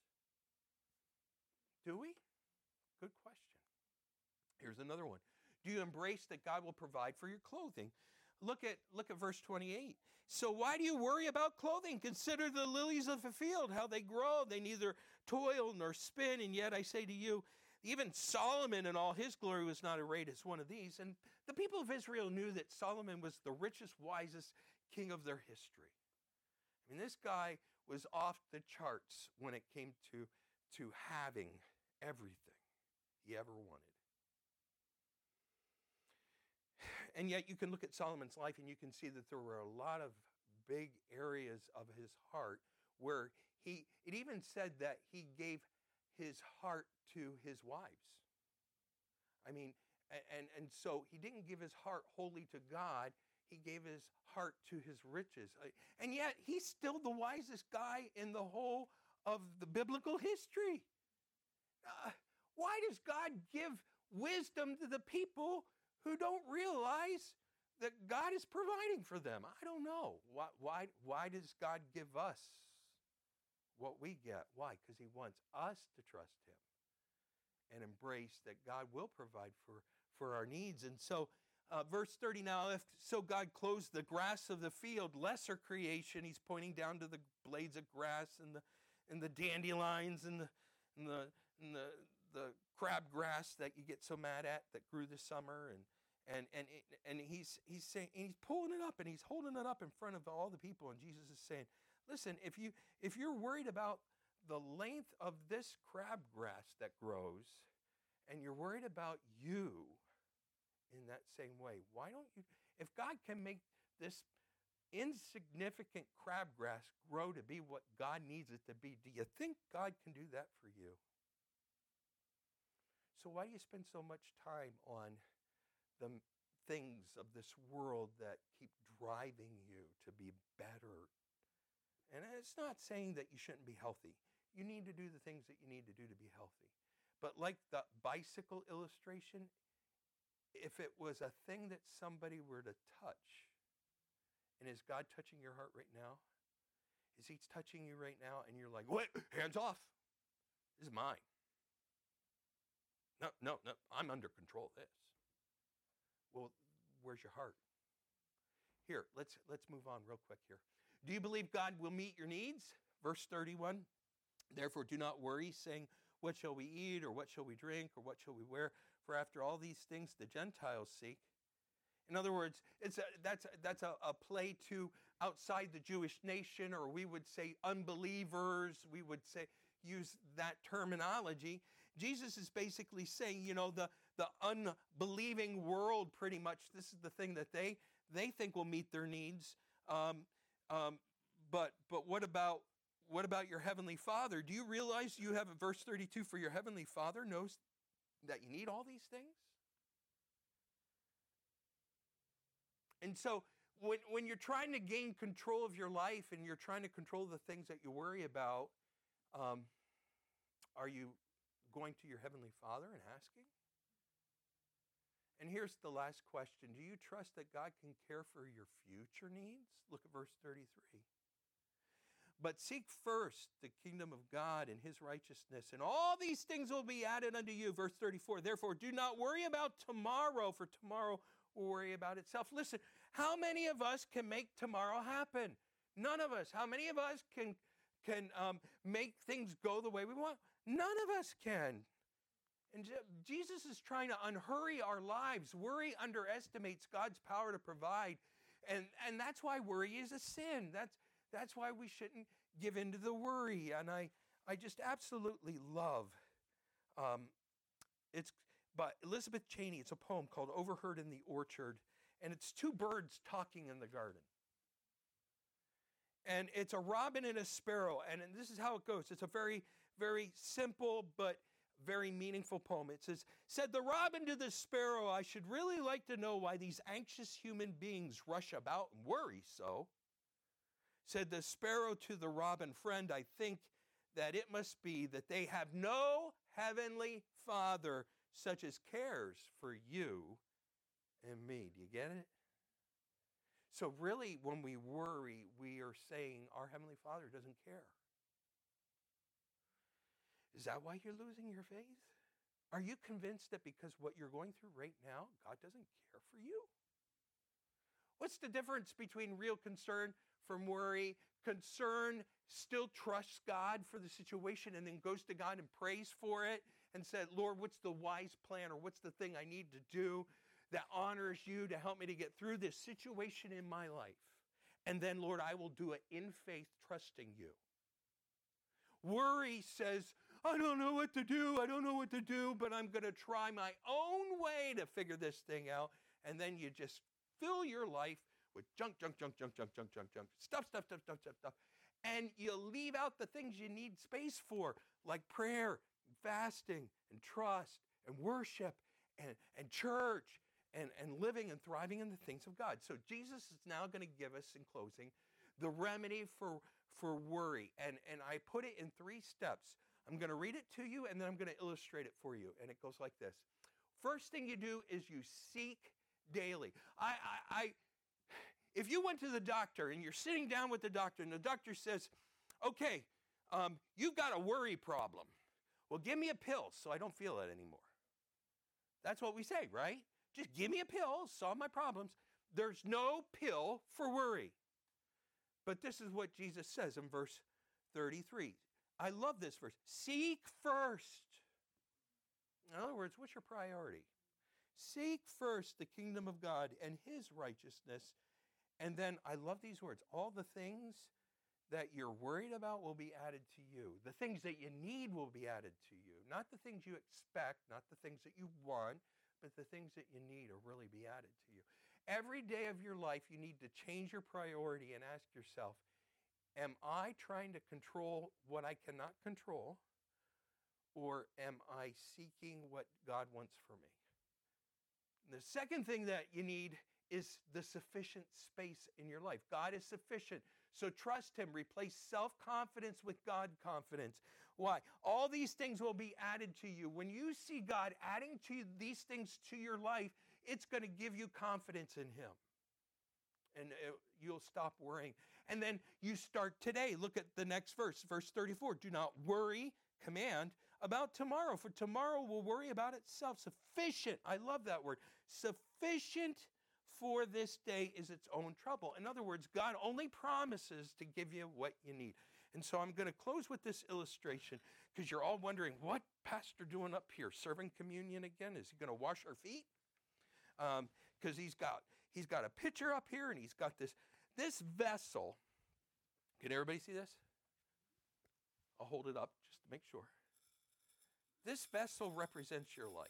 Do we? Good question. Here's another one. Do you embrace that God will provide for your clothing? Look at, look at verse twenty-eight. So why do you worry about clothing? Consider the lilies of the field, how they grow. They neither toil nor spin. And yet I say to you, even Solomon in all his glory was not arrayed as one of these. And the people of Israel knew that Solomon was the richest, wisest king of their history. I mean, this guy was off the charts when it came to, to having everything he ever wanted. And yet you can look at Solomon's life and you can see that there were a lot of big areas of his heart where he, it even said that he gave his heart to his wives. I mean, and, and so he didn't give his heart wholly to God. He gave his heart to his riches. And yet he's still the wisest guy in the whole of the biblical history. Uh, why does God give wisdom to the people who don't realize that God is providing for them? I don't know. Why, why, why does God give us what we get? Why? Because he wants us to trust him and embrace that God will provide for, for our needs. And so uh, verse thirty, now if so God clothes the grass of the field, lesser creation, he's pointing down to the blades of grass and the, and the dandelions and the, and the, and the, the crabgrass that you get so mad at that grew this summer. And And and and he's he's saying, and he's pulling it up and he's holding it up in front of all the people. And Jesus is saying, listen, if you if you're worried about the length of this crabgrass that grows, and you're worried about you in that same way, why don't you? If God can make this insignificant crabgrass grow to be what God needs it to be, do you think God can do that for you? So why do you spend so much time on the things of this world that keep driving you to be better? And it's not saying that you shouldn't be healthy. You need to do the things that you need to do to be healthy. But like the bicycle illustration, if it was a thing that somebody were to touch, and is God touching your heart right now? Is he touching you right now? And you're like, what? Hands off. This is mine. No, no, no. I'm under control of this. Well, where's your heart? Here, let's let's move on real quick here. Do you believe God will meet your needs? Verse thirty-one. Therefore, do not worry, saying, what shall we eat, or what shall we drink, or what shall we wear? For after all these things the Gentiles seek. In other words, it's a, that's, that's a, a play to outside the Jewish nation, or we would say unbelievers. We would say use that terminology. Jesus is basically saying, you know, the, the unbelieving world, pretty much, this is the thing that they they think will meet their needs. Um, um, but but what about what about your heavenly Father? Do you realize you have a verse thirty-two, for your heavenly Father knows that you need all these things? And so when, when you're trying to gain control of your life and you're trying to control the things that you worry about, um, are you going to your heavenly Father and asking? And here's the last question. Do you trust that God can care for your future needs? Look at verse thirty-three. But seek first the kingdom of God and his righteousness, and all these things will be added unto you. Verse thirty-four. Therefore, do not worry about tomorrow, for tomorrow will worry about itself. Listen, how many of us can make tomorrow happen? None of us. How many of us can, can um, make things go the way we want? None of us can. And Jesus is trying to unhurry our lives. Worry underestimates God's power to provide. And, and that's why worry is a sin. That's, that's why we shouldn't give in to the worry. And I, I just absolutely love, um, it's by Elizabeth Cheney. It's a poem called Overheard in the Orchard. And it's two birds talking in the garden. And it's a robin and a sparrow. And, and this is how it goes. It's a very, very simple but very meaningful poem. It says, said the robin to the sparrow, I should really like to know why these anxious human beings rush about and worry so. Said the sparrow to the robin, friend, I think that it must be that they have no heavenly Father such as cares for you and me. Do you get it? So really, when we worry, we are saying our Heavenly Father doesn't care. Is that why you're losing your faith? Are you convinced that because what you're going through right now, God doesn't care for you? What's the difference between real concern from worry? Concern still trusts God for the situation and then goes to God and prays for it and said, Lord, what's the wise plan or what's the thing I need to do that honors you to help me to get through this situation in my life? And then, Lord, I will do it in faith, trusting you. Worry says, I don't know what to do. I don't know what to do, but I'm going to try my own way to figure this thing out. And then you just fill your life with junk, junk, junk, junk, junk, junk, junk, junk, stuff, stuff, stuff, stuff, stuff, stuff. And you leave out the things you need space for, like prayer, fasting, and trust, and worship, and, and church, and, and living and thriving in the things of God. So Jesus is now going to give us, in closing, the remedy for, for worry. And, and I put it in three steps. I'm going to read it to you, and then I'm going to illustrate it for you. And it goes like this. First thing you do is you seek daily. I, I, I, if you went to the doctor, and you're sitting down with the doctor, and the doctor says, okay, um, you've got a worry problem. Well, give me a pill so I don't feel it anymore. That's what we say, right? Just give me a pill, solve my problems. There's no pill for worry. But this is what Jesus says in verse thirty-three. I love this verse. Seek first. In other words, what's your priority? Seek first the kingdom of God and his righteousness. And then I love these words. All the things that you're worried about will be added to you. The things that you need will be added to you. Not the things you expect, not the things that you want, but the things that you need will really be added to you. Every day of your life, you need to change your priority and ask yourself, am I trying to control what I cannot control, or am I seeking what God wants for me? The second thing that you need is the sufficient space in your life. God is sufficient. So trust him. Replace self-confidence with God confidence. Why? All these things will be added to you. When you see God adding to these things to your life, it's going to give you confidence in him. And it, you'll stop worrying. And then you start today. Look at the next verse, verse thirty-four. Do not worry, command, about tomorrow, for tomorrow will worry about itself. Sufficient. I love that word. Sufficient for this day is its own trouble. In other words, God only promises to give you what you need. And so I'm going to close with this illustration because you're all wondering, what pastor doing up here? Serving communion again? Is he going to wash our feet? Because um, he's got he's got a pitcher up here and he's got this, this vessel. Can everybody see this? I'll hold it up just to make sure. This vessel represents your life.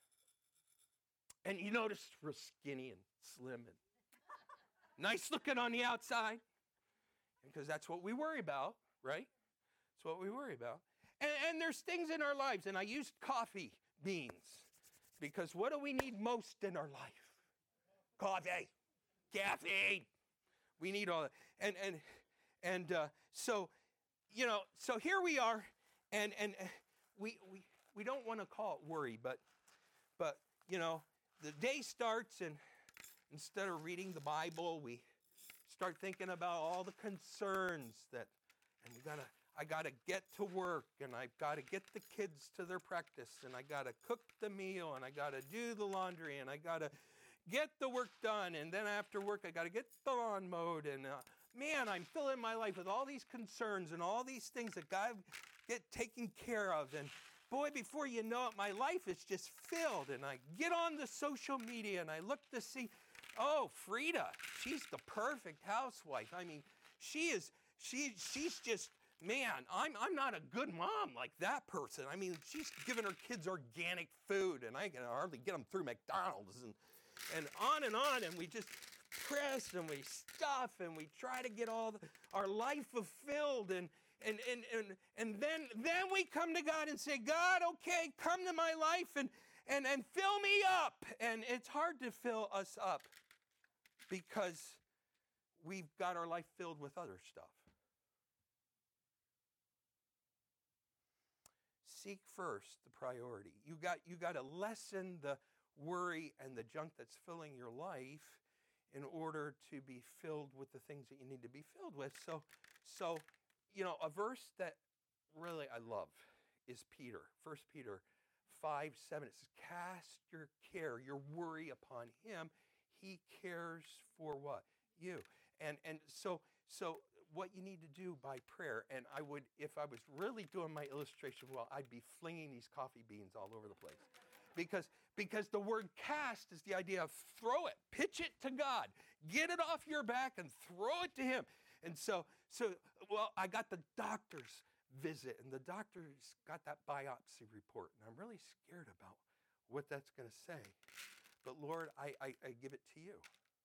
And you notice we're skinny and slim and nice looking on the outside. Because that's what we worry about, right? That's what we worry about. And, and there's things in our lives, and I used coffee beans. Because what do we need most in our life? Coffee. Caffeine. We need all that. And, and, and uh, so, you know, so here we are, and, and we, we, we don't want to call it worry, but, but, you know, the day starts, and instead of reading the Bible, we start thinking about all the concerns that, and we gotta, I gotta get to work, and I've gotta get the kids to their practice, and I gotta cook the meal, and I gotta do the laundry, and I gotta get the work done, and then after work, I gotta get the lawn mowed, and uh, man, I'm filling my life with all these concerns and all these things that God get taken care of, and boy, before you know it, my life is just filled, and I get on the social media, and I look to see, Oh, Frida, she's the perfect housewife. I mean, she is, she, she's just, man, I'm, I'm not a good mom like that person. I mean, she's giving her kids organic food, and I can hardly get them through McDonald's, and, and on and on, and we just press, and we stuff, and we try to get all the, our life fulfilled, and and and and and then then we come to God and say, God, okay, come to my life and and and fill me up. And it's hard to fill us up because we've got our life filled with other stuff. Seek first the priority. You got you got to lessen the worry and the junk that's filling your life in order to be filled with the things that you need to be filled with. So, so you know, a verse that really I love is Peter, First Peter five, seven. It says, cast your care, your worry upon him. He cares for what? You. And and so so what you need to do by prayer, and I would, if I was really doing my illustration well, I'd be flinging these coffee beans all over the place. Because, because the word cast is the idea of throw it, pitch it to God, get it off your back and throw it to him. And so, so well, I got the doctor's visit, and the doctor's got that biopsy report, and I'm really scared about what that's going to say. But Lord, I, I, I give it to you.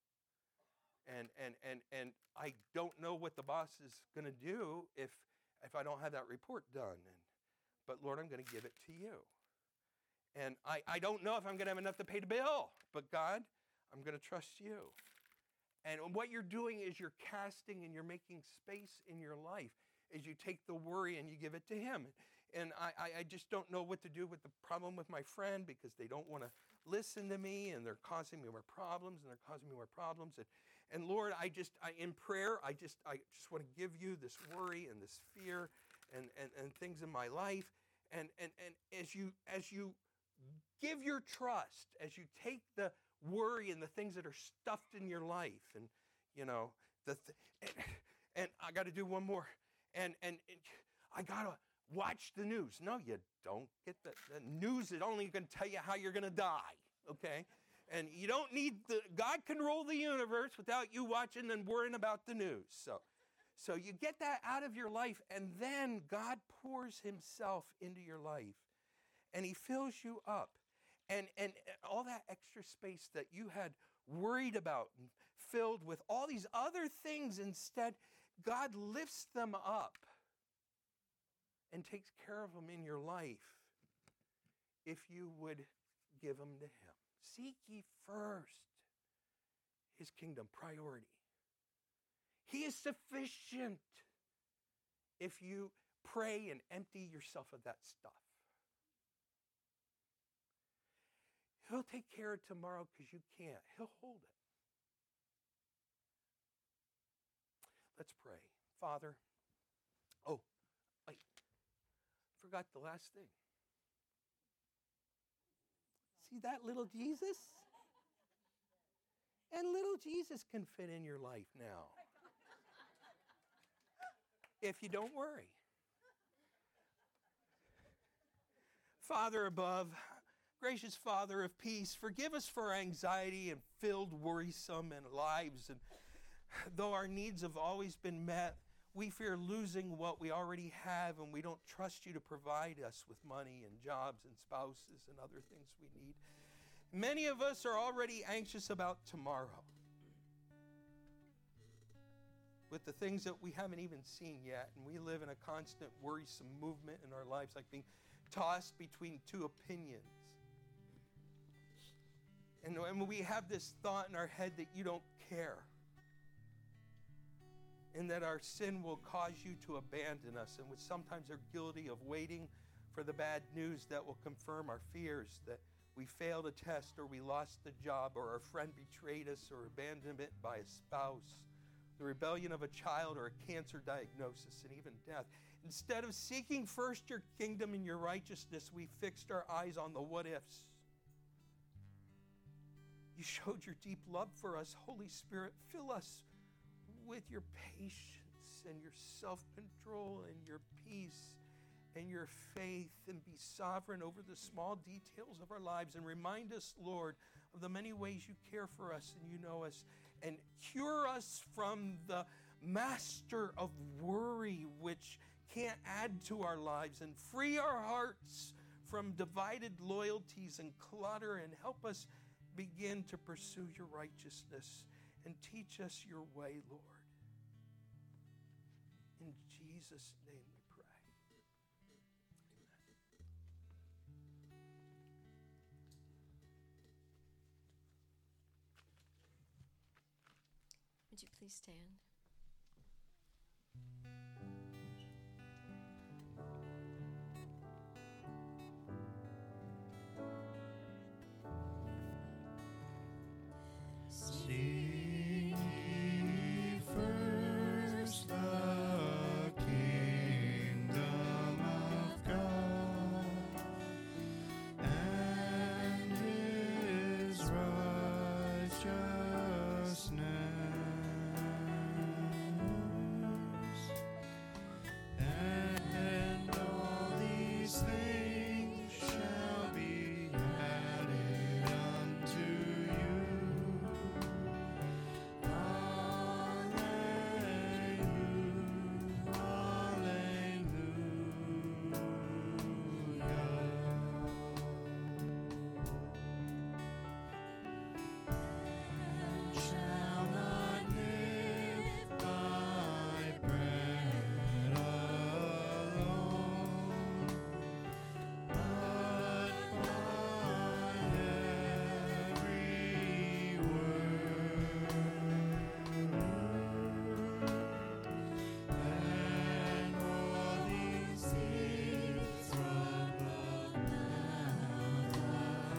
And, and, and, and I don't know what the boss is going to do if, if I don't have that report done. And, but Lord, I'm going to give it to you. And I, I don't know if I'm going to have enough to pay the bill, but God, I'm going to trust you. And what you're doing is you're casting and you're making space in your life as you take the worry and you give it to him. And I, I just don't know what to do with the problem with my friend because they don't want to listen to me and they're causing me more problems and they're causing me more problems. And, and Lord, I just, I, in prayer, I just, I just want to give you this worry and this fear and, and, and things in my life. And, and, and as you, as you, give your trust as you take the worry and the things that are stuffed in your life, and you know the th- and, and I got to do one more, and, and and I gotta watch the news. No, you don't get the, the news. Is only going to tell you how you're going to die. Okay, and you don't need the God can rule the universe without you watching and worrying about the news. So, so you get that out of your life, and then God pours Himself into your life. And He fills you up. And, and all that extra space that you had worried about and filled with all these other things, instead, God lifts them up and takes care of them in your life if you would give them to Him. Seek ye first His kingdom, priority. He is sufficient if you pray and empty yourself of that stuff. He'll take care of tomorrow because you can't. He'll hold it. Let's pray. Father, oh, wait, forgot the last thing. See that little Jesus? And little Jesus can fit in your life now. If you don't worry. Father above, gracious Father of peace, forgive us for our anxiety and filled, worrisome and lives. And though our needs have always been met, we fear losing what we already have, and we don't trust you to provide us with money and jobs and spouses and other things we need. Many of us are already anxious about tomorrow with the things that we haven't even seen yet, and we live in a constant worrisome movement in our lives, like being tossed between two opinions. And when we have this thought in our head that you don't care, and that our sin will cause you to abandon us, and we sometimes are guilty of waiting for the bad news that will confirm our fears, that we failed a test, or we lost the job, or our friend betrayed us, or abandonment by a spouse, the rebellion of a child, or a cancer diagnosis, and even death. Instead of seeking first your kingdom and your righteousness, we fixed our eyes on the what-ifs. You showed your deep love for us. Holy Spirit, fill us with your patience and your self-control and your peace and your faith and be sovereign over the small details of our lives. And remind us, Lord, of the many ways you care for us and you know us. And cure us from the master of worry, which can't add to our lives. And free our hearts from divided loyalties and clutter. And help us begin to pursue your righteousness. And teach us your way, Lord. In Jesus' name we pray. Would you please stand? Seek ye first the kingdom of God and his righteousness, and all these things shall be added unto you. Shall not live by bread alone, but by every word. And all these things from the mouth of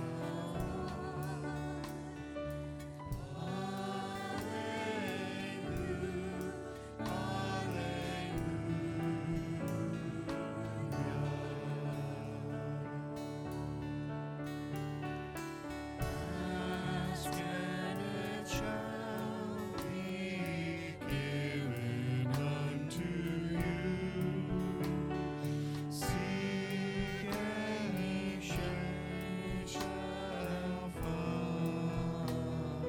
Ask and it shall be given unto you. Seek and ye shall find.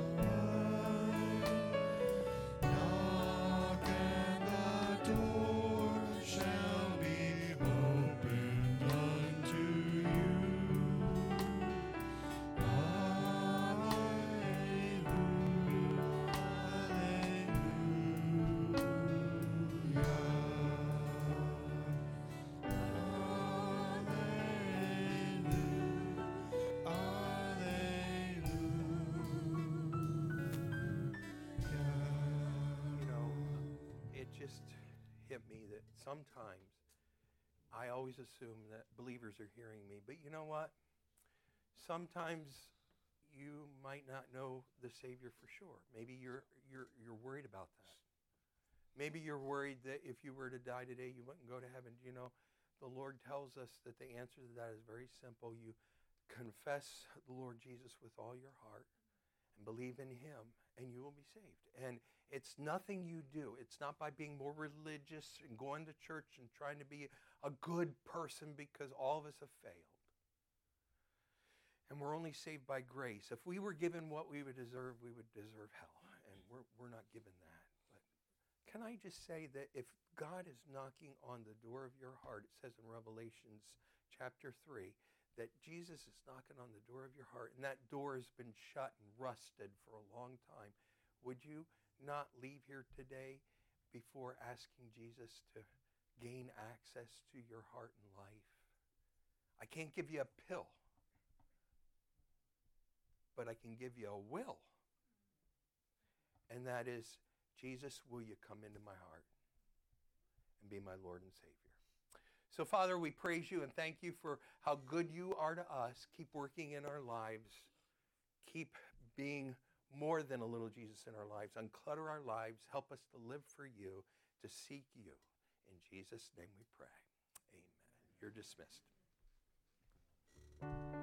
Knock and the door shall be opened unto you. You know, it just hit me that sometimes I always assume that believers are hearing me. But you know what? Sometimes you might not know the Savior for sure. Maybe you're you're you're worried about that. Maybe you're worried that if you were to die today, you wouldn't go to heaven. You know, the Lord tells us that the answer to that is very simple. You confess the Lord Jesus with all your heart and believe in him, and you will be saved. And it's nothing you do. It's not by being more religious and going to church and trying to be a good person, because all of us have failed. And we're only saved by grace. If we were given what we would deserve, we would deserve hell. And we're, we're not given that. But can I just say that if God is knocking on the door of your heart, it says in Revelations chapter three, that Jesus is knocking on the door of your heart, and that door has been shut and rusted for a long time, would you not leave here today before asking Jesus to gain access to your heart and life? I can't give you a pill, but I can give you a will. And that is, Jesus, will you come into my heart and be my Lord and Savior? So, Father, we praise you and thank you for how good you are to us. Keep working in our lives. Keep being more than a little Jesus in our lives. Unclutter our lives. Help us to live for you, to seek you. In Jesus' name we pray. Amen. You're dismissed.